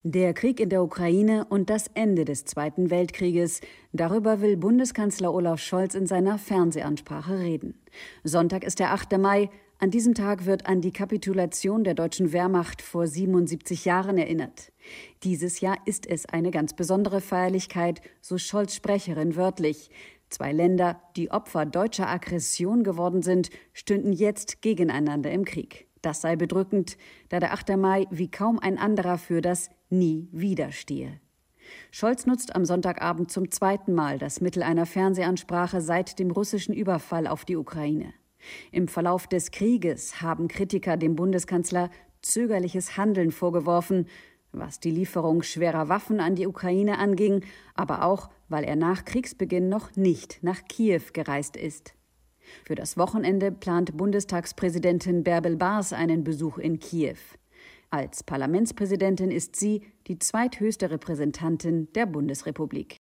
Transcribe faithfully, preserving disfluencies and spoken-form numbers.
Der Krieg in der Ukraine und das Ende des Zweiten Weltkrieges. Darüber will Bundeskanzler Olaf Scholz in seiner Fernsehansprache reden. Sonntag ist der achte Mai. An diesem Tag wird an die Kapitulation der deutschen Wehrmacht vor siebenundsiebzig Jahren erinnert. Dieses Jahr ist es eine ganz besondere Feierlichkeit, so Scholz' Sprecherin wörtlich. Zwei Länder, die Opfer deutscher Aggression geworden sind, stünden jetzt gegeneinander im Krieg. Das sei bedrückend, da der achte Mai wie kaum ein anderer für das Nie wieder stehe. Scholz nutzt am Sonntagabend zum zweiten Mal das Mittel einer Fernsehansprache seit dem russischen Überfall auf die Ukraine. Im Verlauf des Krieges haben Kritiker dem Bundeskanzler zögerliches Handeln vorgeworfen, was die Lieferung schwerer Waffen an die Ukraine anging, aber auch, weil er nach Kriegsbeginn noch nicht nach Kiew gereist ist. Für das Wochenende plant Bundestagspräsidentin Bärbel Bars einen Besuch in Kiew. Als Parlamentspräsidentin ist sie die zweithöchste Repräsentantin der Bundesrepublik.